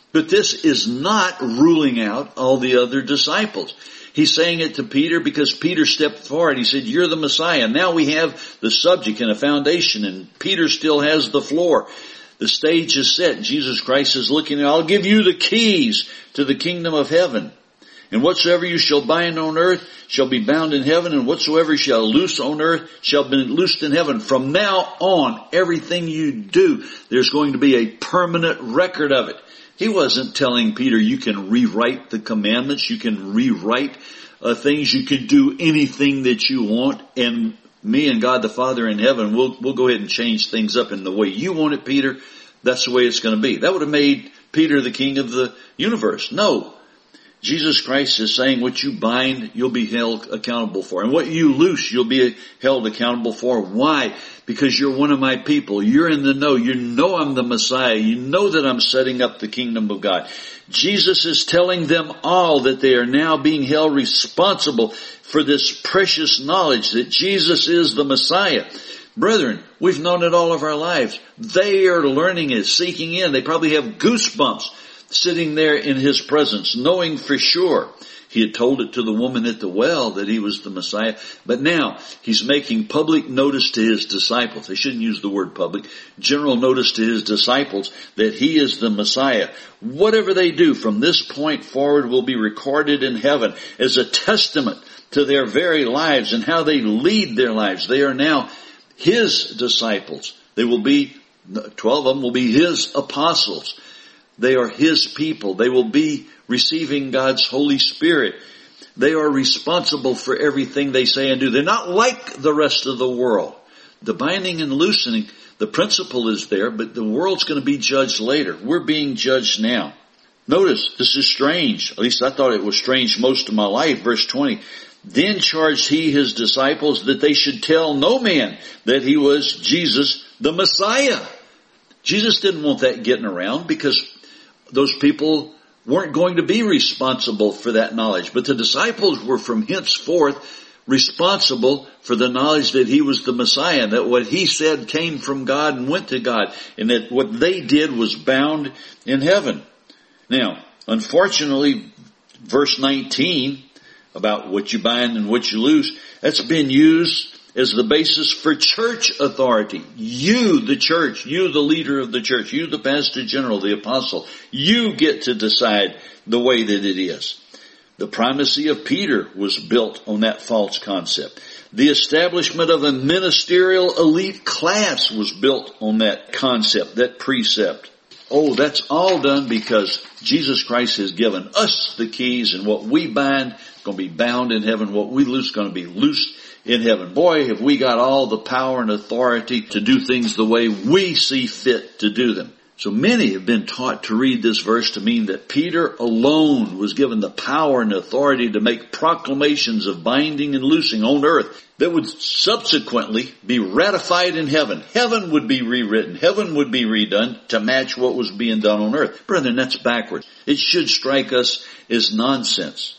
But this is not ruling out all the other disciples. He's saying it to Peter because Peter stepped forward. He said, you're the Messiah. Now we have the subject and a foundation, and Peter still has the floor. The stage is set. Jesus Christ is looking, I'll give you the keys to the kingdom of heaven. And whatsoever you shall bind on earth shall be bound in heaven, and whatsoever you shall loose on earth shall be loosed in heaven. From now on, everything you do, there's going to be a permanent record of it. He wasn't telling Peter, you can rewrite the commandments, you can rewrite things, you can do anything that you want, and me and God the Father in heaven, we'll go ahead and change things up in the way you want it, Peter. That's the way it's going to be. That would have made Peter the king of the universe. No. Jesus Christ is saying what you bind, you'll be held accountable for. And what you loose, you'll be held accountable for. Why? Because you're one of my people. You're in the know. You know I'm the Messiah. You know that I'm setting up the kingdom of God. Jesus is telling them all that they are now being held responsible for this precious knowledge that Jesus is the Messiah. Brethren, we've known it all of our lives. They are learning it, seeking in. They probably have goosebumps sitting there in his presence, knowing for sure. He had told it to the woman at the well that he was the Messiah, but now he's making public notice to his disciples. They shouldn't use the word public. General notice to his disciples that he is the Messiah. Whatever they do from this point forward will be recorded in heaven as a testament to their very lives and how they lead their lives. They are now his disciples. They will be, 12 of them will be his apostles. They are his people. They will be receiving God's Holy Spirit. They are responsible for everything they say and do. They're not like the rest of the world. The binding and loosening, the principle is there, but the world's going to be judged later. We're being judged now. Notice, this is strange. At least I thought it was strange most of my life. Verse 20. Then charged he his disciples that they should tell no man that he was Jesus the Messiah. Jesus didn't want that getting around because those people weren't going to be responsible for that knowledge. But the disciples were from henceforth responsible for the knowledge that he was the Messiah, and that what he said came from God and went to God, and that what they did was bound in heaven. Now, unfortunately, verse 19, about what you bind and what you loose, that's been used as the basis for church authority. You, the church, you, the leader of the church, you, the pastor general, the apostle, you get to decide the way that it is. The primacy of Peter was built on that false concept. The establishment of a ministerial elite class was built on that concept, that precept. Oh, that's all done because Jesus Christ has given us the keys, and what we bind is going to be bound in heaven. What we loose is going to be loosed in heaven. Boy, have we got all the power and authority to do things the way we see fit to do them. So many have been taught to read this verse to mean that Peter alone was given the power and authority to make proclamations of binding and loosing on earth that would subsequently be ratified in heaven. Heaven would be rewritten. Heaven would be redone to match what was being done on earth. Brethren, that's backwards. It should strike us as nonsense.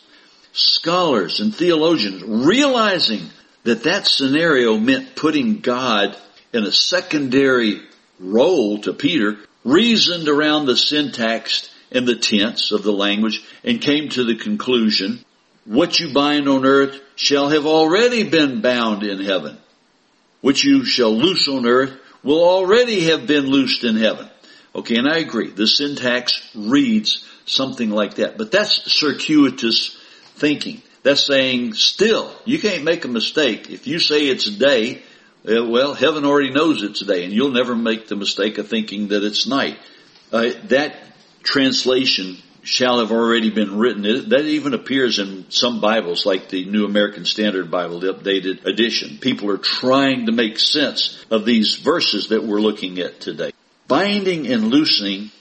Scholars and theologians, realizing that scenario meant putting God in a secondary role to Peter, reasoned around the syntax and the tense of the language and came to the conclusion, what you bind on earth shall have already been bound in heaven. What you shall loose on earth will already have been loosed in heaven. Okay, and I agree. The syntax reads something like that, but that's circuitous thinking. That's saying, still, you can't make a mistake. If you say it's day, well, heaven already knows it's day, and you'll never make the mistake of thinking that it's night. That translation shall have already been written. That even appears in some Bibles, like the New American Standard Bible, the updated edition. People are trying to make sense of these verses that we're looking at today. Binding and loosening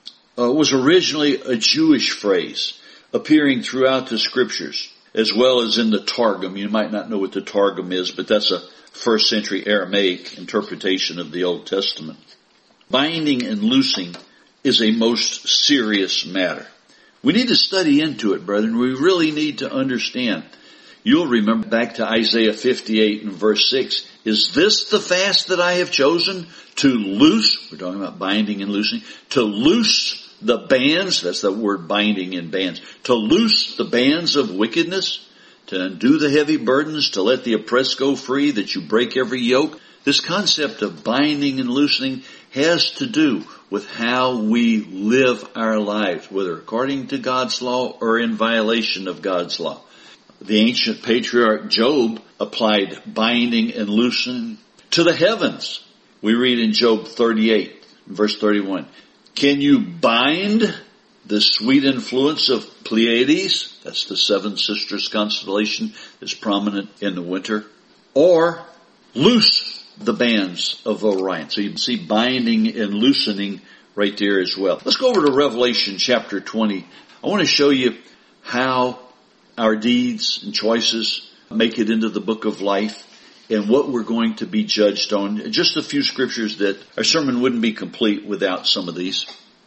was originally a Jewish phrase appearing throughout the Scriptures, as well as in the Targum. You might not know what the Targum is, but that's a first century Aramaic interpretation of the Old Testament. Binding and loosing is a most serious matter. We need to study into it, brethren. We really need to understand. You'll remember back to Isaiah 58 and verse 6. Is this the fast that I have chosen? To loose, we're talking about binding and loosing, to loose the bands, that's the word binding in bands, to loose the bands of wickedness, to undo the heavy burdens, to let the oppressed go free, that you break every yoke. This concept of binding and loosening has to do with how we live our lives, whether according to God's law or in violation of God's law. The ancient patriarch Job applied binding and loosening to the heavens. We read in Job 38, verse 31, can you bind the sweet influence of Pleiades? That's the Seven Sisters constellation that's prominent in the winter. Or loose the bands of Orion. So you can see binding and loosening right there as well. Let's go over to Revelation chapter 20. I want to show you how our deeds and choices make it into the book of life and what we're going to be judged on. Just a few scriptures that our sermon wouldn't be complete without some of these.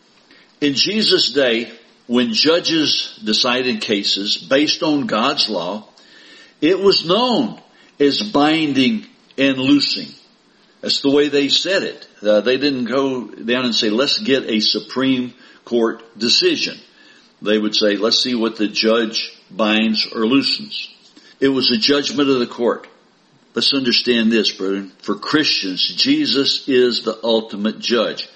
In Jesus' day, when judges decided cases based on God's law, it was known as binding and loosing. That's the way they said it. They didn't go down and say, let's get a Supreme Court decision. They would say, let's see what the judge binds or loosens. It was a judgment of the court. Let's understand this, brethren. For Christians, Jesus is the ultimate judge.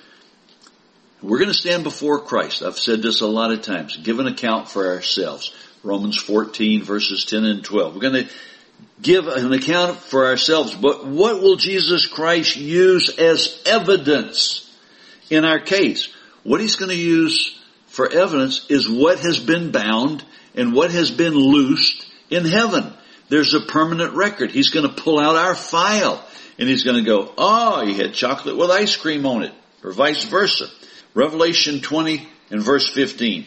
We're going to stand before Christ. I've said this a lot of times. Give an account for ourselves. Romans 14, verses 10 and 12. We're going to give an account for ourselves, but what will Jesus Christ use as evidence in our case? What he's going to use for evidence is what has been bound and what has been loosed in heaven. There's a permanent record. He's going to pull out our file and he's going to go, oh, you had chocolate with ice cream on it, or vice versa. Revelation 20 and verse 15.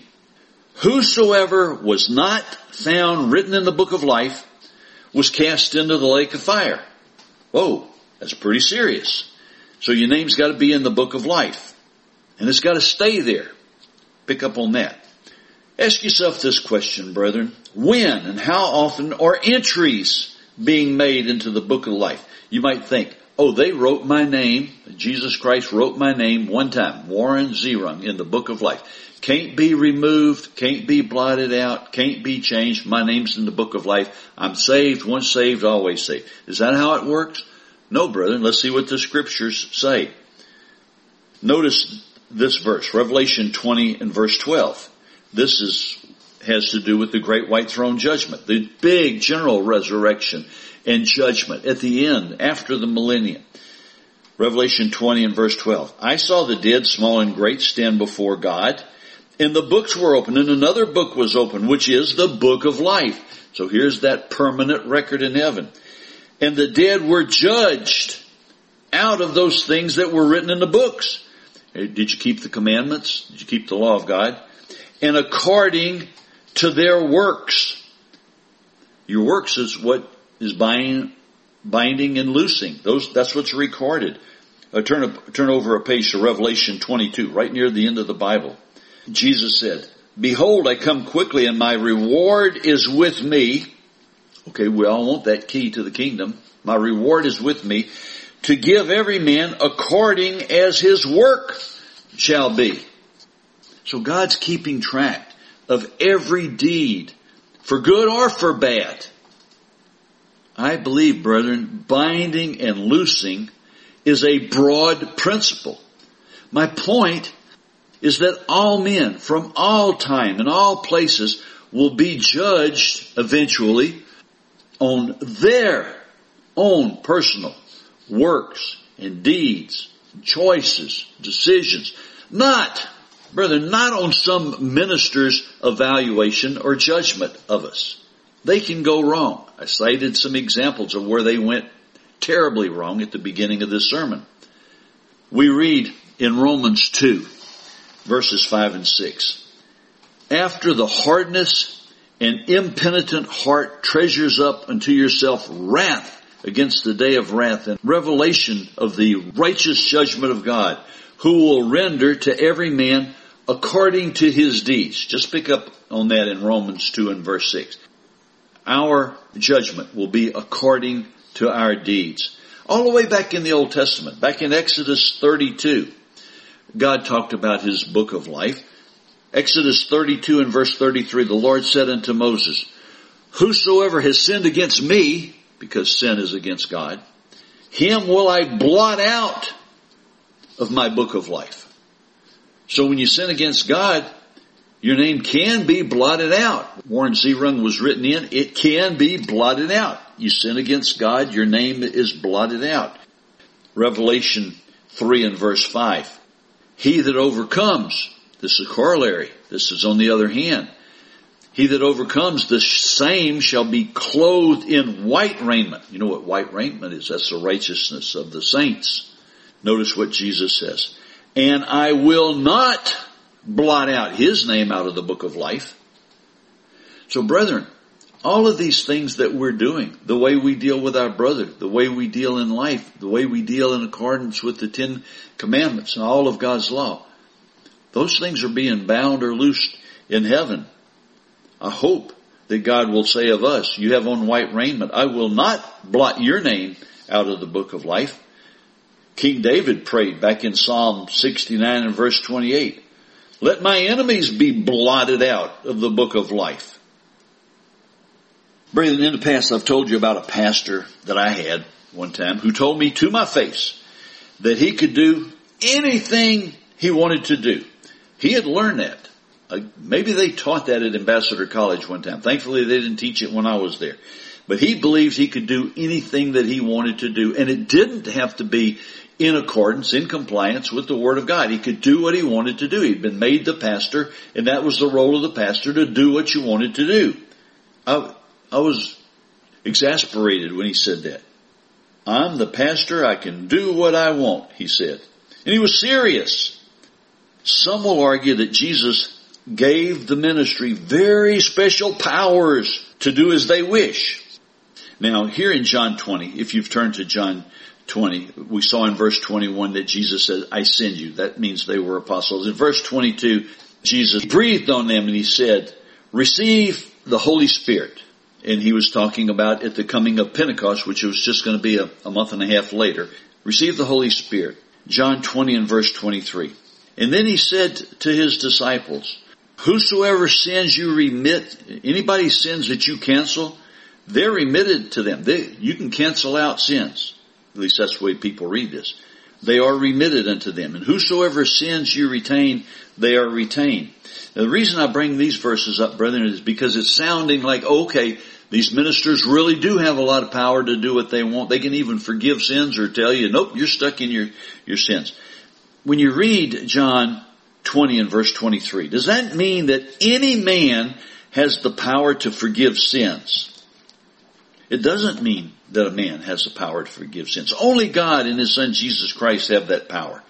Whosoever was not found written in the book of life was cast into the lake of fire. Whoa, that's pretty serious. So your name's got to be in the book of life. And it's got to stay there. Pick up on that. Ask yourself this question, brethren. When and how often are entries being made into the book of life? You might think, oh, they wrote my name. Jesus Christ wrote my name one time. Warren Zerung in the book of life. Can't be removed, can't be blotted out, can't be changed. My name's in the book of life. I'm saved, once saved, always saved. Is that how it works? No, brethren. Let's see what the scriptures say. Notice this verse, Revelation 20 and verse 12. This has to do with the great white throne judgment, the big general resurrection and judgment at the end, after the millennium. Revelation 20 and verse 12. I saw the dead, small and great, stand before God, and the books were opened, and another book was opened, which is the book of life. So here's that permanent record in heaven. And the dead were judged out of those things that were written in the books. Did you keep the commandments? Did you keep the law of God? And according to their works. Your works is what is binding and loosing. That's what's recorded. Turn over a page to Revelation 22, right near the end of the Bible. Jesus said, behold, I come quickly and my reward is with me. Okay, we all want that key to the kingdom. My reward is with me to give every man according as his work shall be. So God's keeping track of every deed, for good or for bad. I believe, brethren, binding and loosing is a broad principle. My point is that all men from all time and all places will be judged eventually on their own personal works and deeds, choices, decisions. Not on some minister's evaluation or judgment of us. They can go wrong. I cited some examples of where they went terribly wrong at the beginning of this sermon. We read in Romans 2, verses 5 and 6. After the hardness and impenitent heart treasures up unto yourself wrath against the day of wrath and revelation of the righteous judgment of God, who will render to every man according to his deeds. Just pick up on that in Romans 2 and verse 6. Our judgment will be according to our deeds. All the way back in the Old Testament, back in Exodus 32, God talked about his book of life. Exodus 32 and verse 33, the Lord said unto Moses, whosoever has sinned against me, because sin is against God, him will I blot out of my book of life. So when you sin against God, your name can be blotted out. Warren Zerung was written in. It can be blotted out. You sin against God, your name is blotted out. Revelation 3 and verse 5. He that overcomes, this is corollary, this is on the other hand. He that overcomes, the same shall be clothed in white raiment. You know what white raiment is? That's the righteousness of the saints. Notice what Jesus says. And I will not blot out his name out of the book of life. So brethren, all of these things that we're doing, the way we deal with our brother, the way we deal in life, the way we deal in accordance with the 10 Commandments and all of God's law, those things are being bound or loosed in heaven. I hope that God will say of us, you have on white raiment, I will not blot your name out of the book of life. King David prayed back in Psalm 69 and verse 28, let my enemies be blotted out of the book of life. Brethren, in the past I've told you about a pastor that I had one time who told me to my face that he could do anything he wanted to do. He had learned that. Maybe they taught that at Ambassador College one time. Thankfully they didn't teach it when I was there. But he believed he could do anything that he wanted to do. And it didn't have to be in accordance, in compliance with the Word of God. He could do what he wanted to do. He'd been made the pastor, and that was the role of the pastor, to do what you wanted to do. I was exasperated when he said that. I'm the pastor, I can do what I want, he said. And he was serious. Some will argue that Jesus gave the ministry very special powers to do as they wish. Now, here in John 20, if you've turned to John 20, we saw in verse 21 that Jesus said, I send you. That means they were apostles. In verse 22, Jesus breathed on them and he said, receive the Holy Spirit. And he was talking about at the coming of Pentecost, which was just going to be a month and a half later. Receive the Holy Spirit. John 20 and verse 23. And then he said to his disciples, whosoever sins you remit, anybody sins that you cancel, they're remitted to them. You can cancel out sins. At least that's the way people read this. They are remitted unto them. And whosoever sins you retain, they are retained. Now, the reason I bring these verses up, brethren, is because it's sounding like, okay, these ministers really do have a lot of power to do what they want. They can even forgive sins or tell you, nope, you're stuck in your sins. When you read John 20 and verse 23, does that mean that any man has the power to forgive sins? It doesn't mean that a man has the power to forgive sins. Only God and His Son Jesus Christ have that power.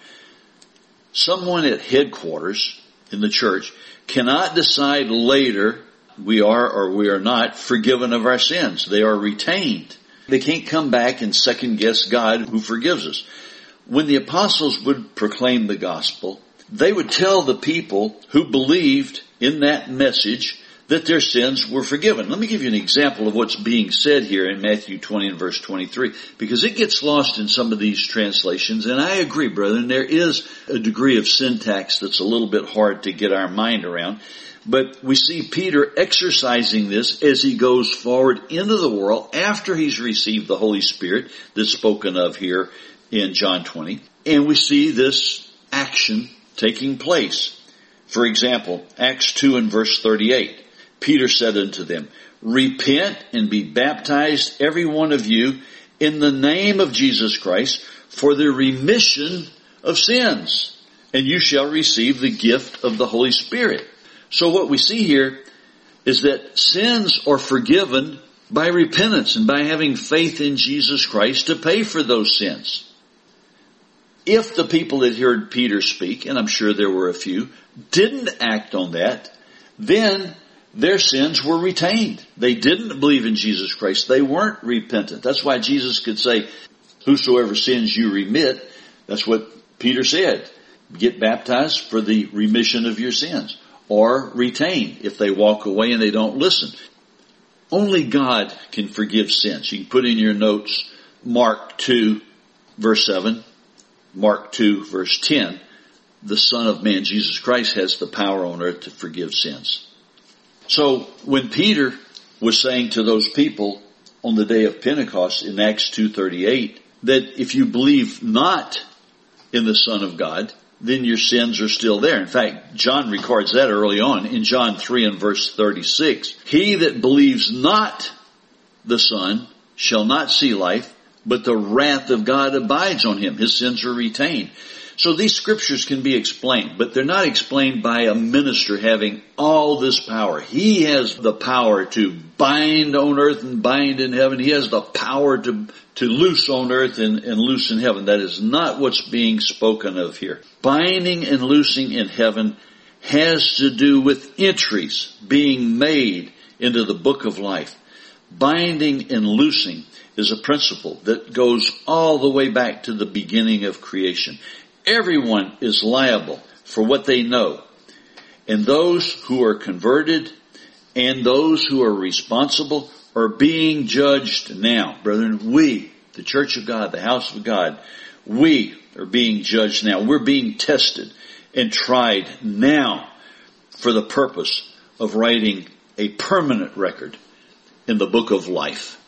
Someone at headquarters in the church cannot decide later we are or we are not forgiven of our sins. They are retained. They can't come back and second guess God who forgives us. When the apostles would proclaim the gospel, they would tell the people who believed in that message that their sins were forgiven. Let me give you an example of what's being said here in Matthew 20 and verse 23, because it gets lost in some of these translations. And I agree, brethren, there is a degree of syntax that's a little bit hard to get our mind around. But we see Peter exercising this as he goes forward into the world after he's received the Holy Spirit that's spoken of here in John 20. And we see this action taking place. For example, Acts 2 and verse 38. Peter said unto them, repent and be baptized every one of you in the name of Jesus Christ for the remission of sins, and you shall receive the gift of the Holy Spirit. So what we see here is that sins are forgiven by repentance and by having faith in Jesus Christ to pay for those sins. If the people that heard Peter speak, and I'm sure there were a few, didn't act on that, then their sins were retained. They didn't believe in Jesus Christ. They weren't repentant. That's why Jesus could say, whosoever sins you remit. That's what Peter said. Get baptized for the remission of your sins. Or retain if they walk away and they don't listen. Only God can forgive sins. You can put in your notes Mark 2 verse 7, Mark 2 verse 10. the Son of Man, Jesus Christ, has the power on earth to forgive sins. So when Peter was saying to those people on the day of Pentecost in Acts 2:38, that if you believe not in the Son of God, then your sins are still there. In fact, John records that early on in John 3 and verse 36. He that believes not the Son shall not see life, but the wrath of God abides on him. His sins are retained. So these scriptures can be explained, but they're not explained by a minister having all this power. He has the power to bind on earth and bind in heaven. He has the power to loose on earth and loose in heaven. That is not what's being spoken of here. Binding and loosing in heaven has to do with entries being made into the book of life. Binding and loosing is a principle that goes all the way back to the beginning of creation. Everyone is liable for what they know. And those who are converted and those who are responsible are being judged now. Brethren, we, the Church of God, the house of God, we are being judged now. We're being tested and tried now for the purpose of writing a permanent record in the book of life.